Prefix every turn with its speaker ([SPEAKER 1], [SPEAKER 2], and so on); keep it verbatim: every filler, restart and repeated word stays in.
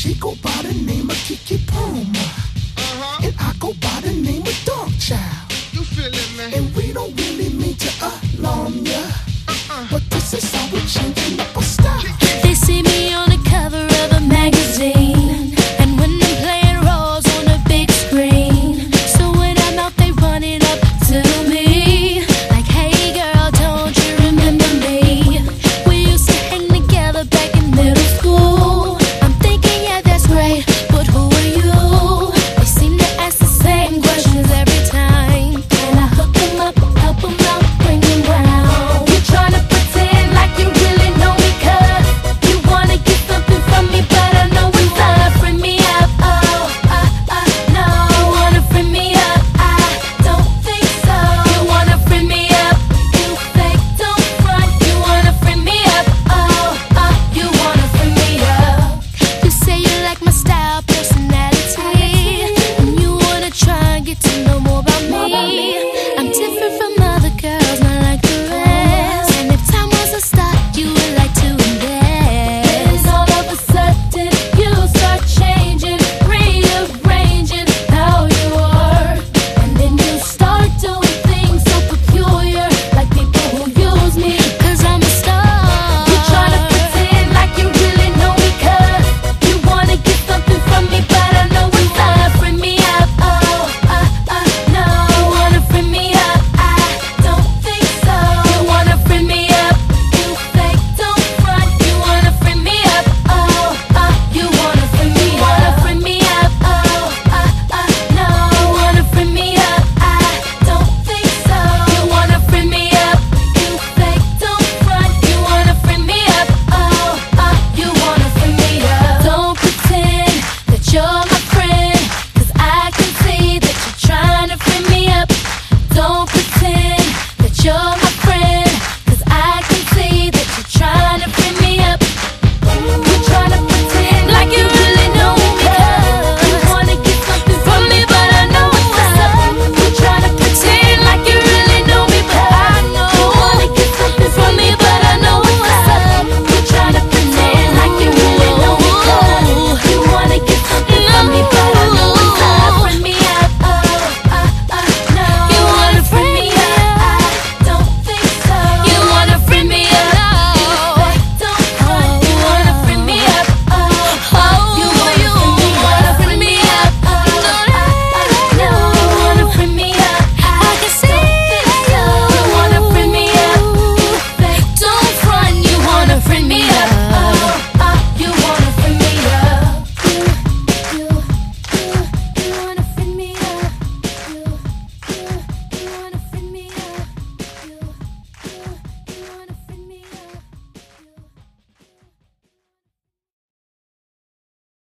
[SPEAKER 1] She go by the name of Kiki Palmer.
[SPEAKER 2] Uh-huh.
[SPEAKER 1] And I go by the name of Dark Child.
[SPEAKER 2] You feeling me?
[SPEAKER 1] And we don't really mean to alarm ya.
[SPEAKER 2] Uh-uh.
[SPEAKER 1] But this is how we're changing the